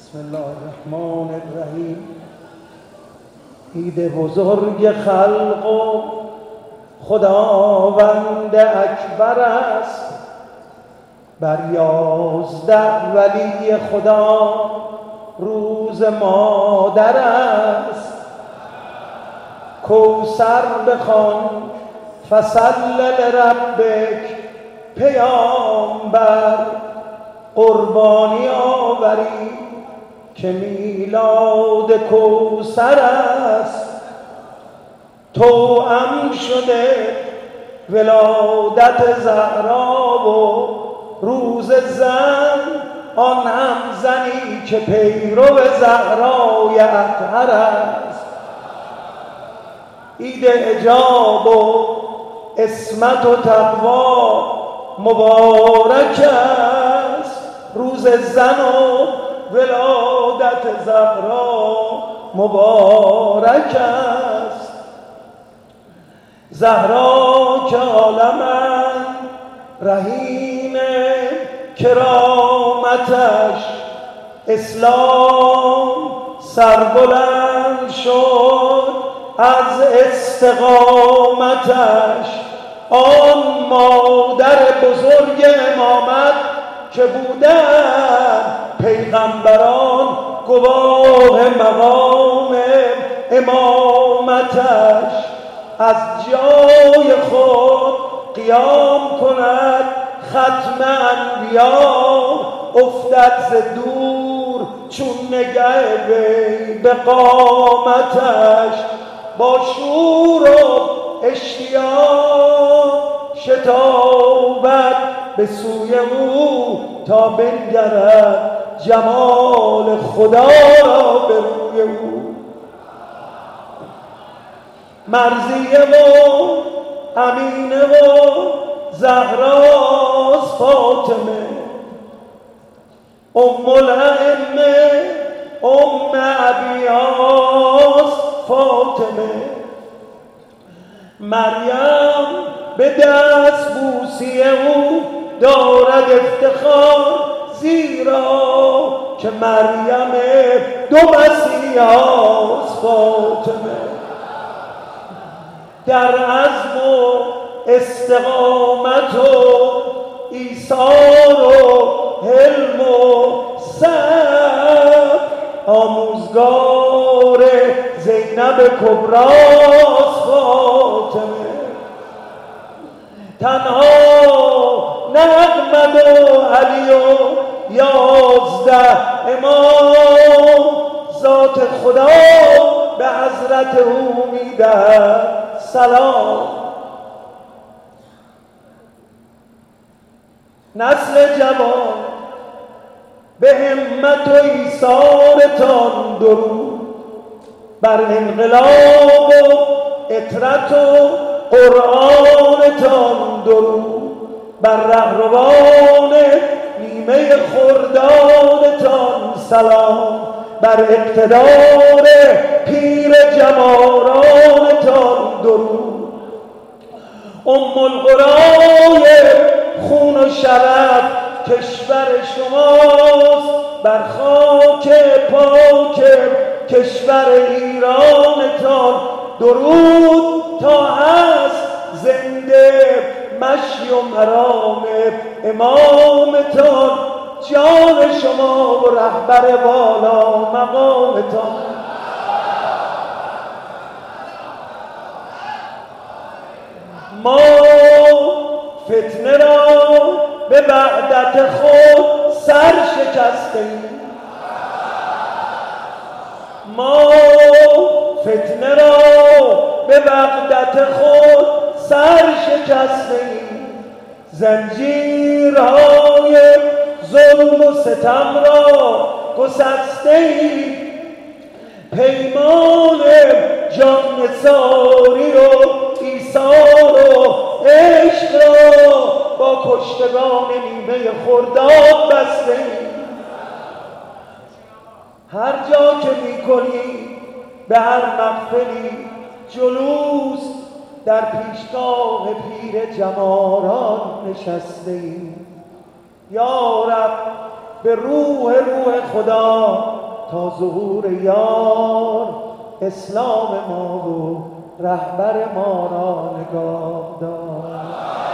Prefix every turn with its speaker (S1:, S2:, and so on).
S1: بسم الله الرحمن الرحیم. عید بزرگ خلق و خداوند اکبر است، بر 11 ولی خدا روز مادر است. کوثر بخوان فصل لربک، پیامبر قربانی آوری که میلاد کوثر است. توأم شده ولادت زهرا و روز زن، آن هم زنی که پیرو زهرای اطهر است. عید حجاب و عصمت و تقوا مبارک است، روز زن و ولادت زهرا مبارک است. زهرا که عالمند رهین کرامتش، اسلام سربلند شد از استقامتش. آن مادر بزرگ امامت که بودن پیغمبران گواه مقام امامتش، از جای خود قیام کند ختم انبیا، افتد ز دور چون نگه وی به قامتش. با شور و اشتیاق شتابد به سوی او، تا بنگرد جمال خدا را به روی او. مرضیه و امینه و زهراست فاطمه، ام الائمه ام ابیاست فاطمه. مریم به دست بوسی او دارد افتخار، زیرا که مریم دو مسیحاست فاطمه. در عزم و استقامت و ایثار و حلم و صبر، آموزگار زینب کبراست فاطمه. تنها نه احمد و علی و 11 امام، ذات خدا به حضرت او میدهد سلام. نسل جوان به همت و ایثارتان درود، بر انقلاب و اطرت و قرآنتان درود، بر رهروان نیمه خردادتان سلام، بر اقتدار پیر جمارانتان درود. ام القرای خون و شرف کشور شماست، بر خاک پاک کشور ایرانتان درود. تا هست زنده مشی و مرام امامتان، جان شما و رهبر والا مقامتان. ما فتنه را به وحدت خود سر شکستیم، ما فتنه را به وحدت خود سر شکستیم. زنجیرهای ظلم و ستم را گسستیم، پیمان جان نثاری و ایثار و عشق را با کشتگان نیمه خرداد بستیم. هر جا که میکنی به هر محفلی جلوس، در پیشگاه پیر جماران نشسته‌ایم. یا رب به روح خدا تا ظهور یار اسلام ما و رهبر ما را نگاه دار.